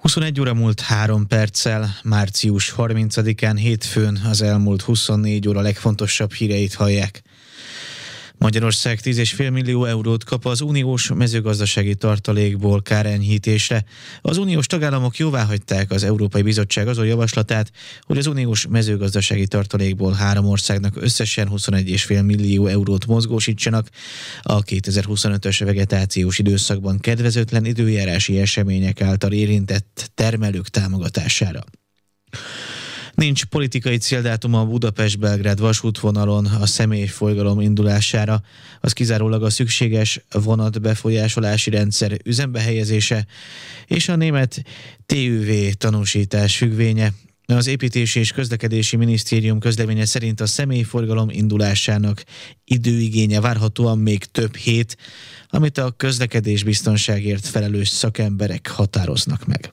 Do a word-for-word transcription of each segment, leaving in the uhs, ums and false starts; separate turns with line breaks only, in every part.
huszonegy óra múlt három perccel, március harmincadikán hétfőn az elmúlt huszonnégy óra legfontosabb híreit hallják. Magyarország tíz egész öt millió eurót kap az uniós mezőgazdasági tartalékból kárenyhítésre. Az uniós tagállamok jóváhagyták az Európai Bizottság azon javaslatát, hogy az uniós mezőgazdasági tartalékból három országnak összesen huszonegy egész öt millió eurót mozgósítsanak a kétezer-huszonötös vegetációs időszakban kedvezőtlen időjárási események által érintett termelők támogatására. Nincs politikai céldátuma a Budapest-Belgrád vasútvonalon a személyforgalom indulására, az kizárólag a szükséges vonatbefolyásolási rendszer üzembe helyezése és a német té ü vé tanúsítás függvénye. Az Építési és Közlekedési Minisztérium közleménye szerint a személyforgalom indulásának időigénye várhatóan még több hét, amit a közlekedésbiztonságért felelős szakemberek határoznak meg.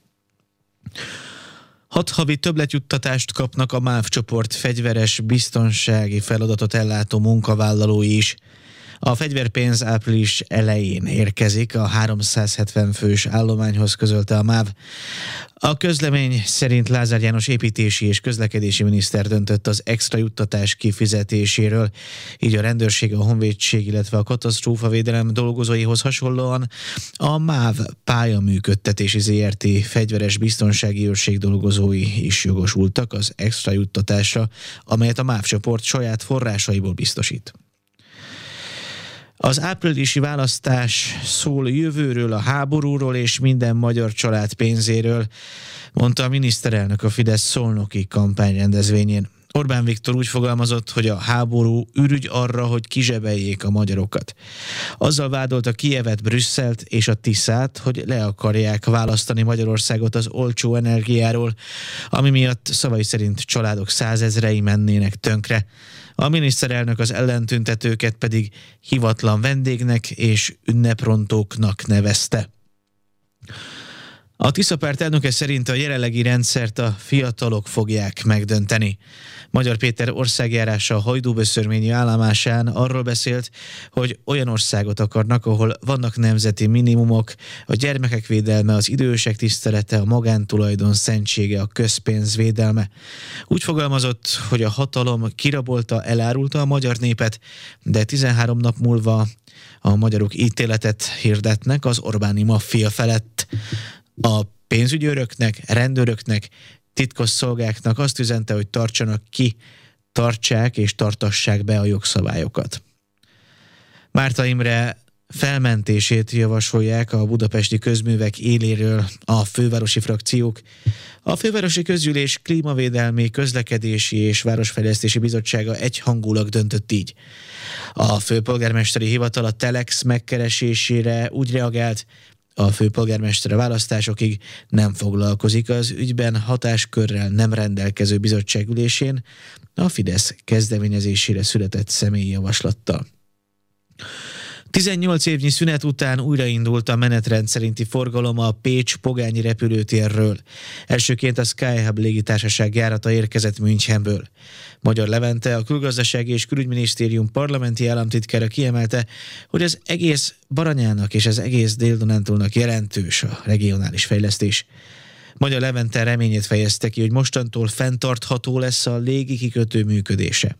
Hat havi többletjuttatást kapnak a MÁV csoport fegyveres biztonsági feladatot ellátó munkavállalói is. A fegyverpénz április elején érkezik a háromszázhetven fős állományhoz, közölte a MÁV. A közlemény szerint Lázár János építési és közlekedési miniszter döntött az extra juttatás kifizetéséről, így a rendőrség, a honvédség, illetve a katasztrófavédelem dolgozóihoz hasonlóan a MÁV pályaműködtetési zé er té fegyveres biztonsági őrség dolgozói is jogosultak az extra juttatásra, amelyet a MÁV csoport saját forrásaiból biztosít. Az áprilisi választás szól jövőről, a háborúról és minden magyar család pénzéről, mondta a miniszterelnök a Fidesz szolnoki kampányrendezvényén. Orbán Viktor úgy fogalmazott, hogy a háború ürügy arra, hogy kizsebeljék a magyarokat. Azzal vádolta Kijevet, Brüsszelt és a Tiszát, hogy le akarják választani Magyarországot az olcsó energiáról, ami miatt szavai szerint családok százezrei mennének tönkre. A miniszterelnök az ellentüntetőket pedig hivatlan vendégnek és ünneprontóknak nevezte. A Tisza-párt elnöke szerint a jelenlegi rendszert a fiatalok fogják megdönteni. Magyar Péter országjárása a Hajdúböszörményi állomásán arról beszélt, hogy olyan országot akarnak, ahol vannak nemzeti minimumok, a gyermekek védelme, az idősek tisztelete, a magántulajdon szentsége, a közpénz védelme. Úgy fogalmazott, hogy a hatalom kirabolta, elárulta a magyar népet, de tizenhárom nap múlva a magyarok ítéletet hirdetnek az Orbáni maffia felett. A pénzügyőröknek, rendőröknek, titkosszolgáknak azt üzente, hogy tartsanak ki, tartsák és tartassák be a jogszabályokat. Márta Imre felmentését javasolják a budapesti közművek éléről a fővárosi frakciók. A Fővárosi Közgyűlés Klímavédelmi, Közlekedési és Városfejlesztési Bizottsága egyhangulag döntött így. A főpolgármesteri hivatal a Telex megkeresésére úgy reagált, a főpolgármester a választásokig nem foglalkozik az ügyben hatáskörrel nem rendelkező bizottság ülésén a Fidesz kezdeményezésére született személyi javaslattal. tizennyolc évnyi szünet után újraindult a menetrend szerinti forgalom a Pécs-Pogányi repülőtérről. Elsőként a Skyhub légitársaság járata érkezett Münchenből. Magyar Levente, a Külgazdasági és Külügyminisztérium parlamenti államtitkára kiemelte, hogy az egész Baranyának és az egész Dél-Dunántúlnak jelentős a regionális fejlesztés. Magyar Levente reményét fejezte ki, hogy mostantól fenntartható lesz a légi kikötő működése.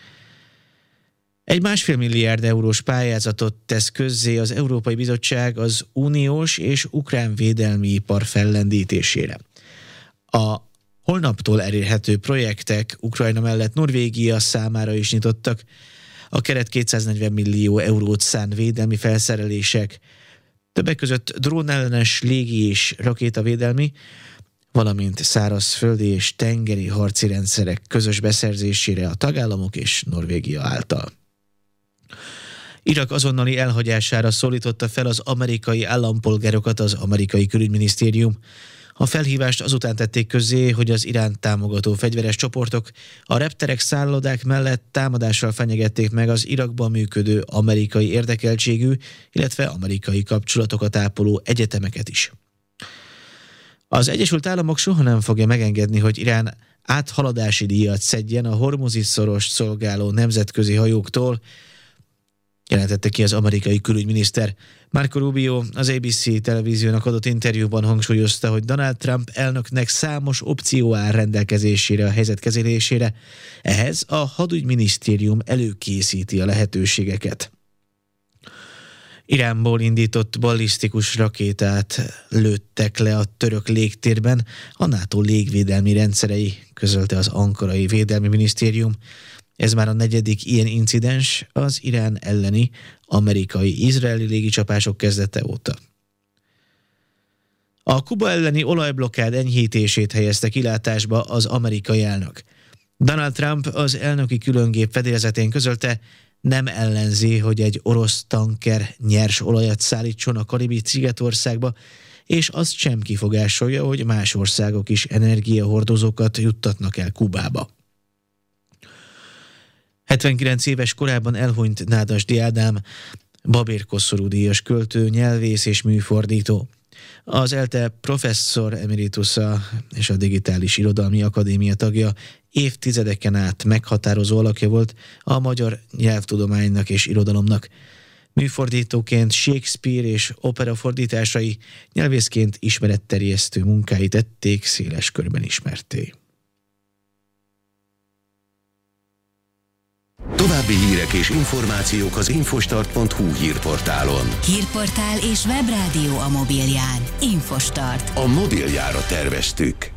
Egy másfél milliárd eurós pályázatot tesz közzé az Európai Bizottság az uniós és ukrán védelmi ipar fellendítésére. A holnaptól elérhető projektek Ukrajna mellett Norvégia számára is nyitottak. A keret kétszáznegyven millió eurót szán védelmi felszerelések, többek között drónellenes légi és rakétavédelmi, valamint szárazföldi és tengeri harci rendszerek közös beszerzésére a tagállamok és Norvégia által. Irak azonnali elhagyására szólította fel az amerikai állampolgárokat az amerikai külügyminisztérium. A felhívást azután tették közzé, hogy az Iránt támogató fegyveres csoportok a repterek, szállodák mellett támadással fenyegették meg az Irakban működő amerikai érdekeltségű, illetve amerikai kapcsolatokat ápoló egyetemeket is. Az Egyesült Államok soha nem fogja megengedni, hogy Irán áthaladási díjat szedjen a Hormuzi szorost szolgáló nemzetközi hajóktól. jelentette ki az amerikai külügyminiszter. Marco Rubio az á bé cé televíziónak adott interjúban hangsúlyozta, hogy Donald Trump elnöknek számos opció áll rendelkezésére a helyzet kezelésére, ehhez a hadügyminisztérium előkészíti a lehetőségeket. Iránból indított ballisztikus rakétát lőttek le a török légtérben a NATO légvédelmi rendszerei, közölte az ankarai védelmi minisztérium. Ez már a negyedik ilyen incidens az Irán elleni amerikai-izraeli légicsapások kezdete óta. A Kuba elleni olajblokkád enyhítését helyezte kilátásba az amerikai elnök. Donald Trump az elnöki különgép fedélzetén közölte, nem ellenzi, hogy egy orosz tanker nyers olajat szállítson a karibi szigetországba, és azt sem kifogásolja, hogy más országok is energiahordozókat juttatnak el Kubába. hetvenkilenc éves korában elhunyt Nádasdy Ádám, Babér-Koszorú díjas költő, nyelvész és műfordító. Az ELTE professzor emeritusa és a Digitális Irodalmi Akadémia tagja, évtizedeken át meghatározó alakja volt a magyar nyelvtudománynak és irodalomnak. Műfordítóként Shakespeare és opera fordításai, nyelvészként ismeretterjesztő munkái tették széles körben ismertté.
További hírek és információk az infostart pont hu hírportálon.
Hírportál és webrádió a mobilján. Infostart.
A mobiljára terveztük.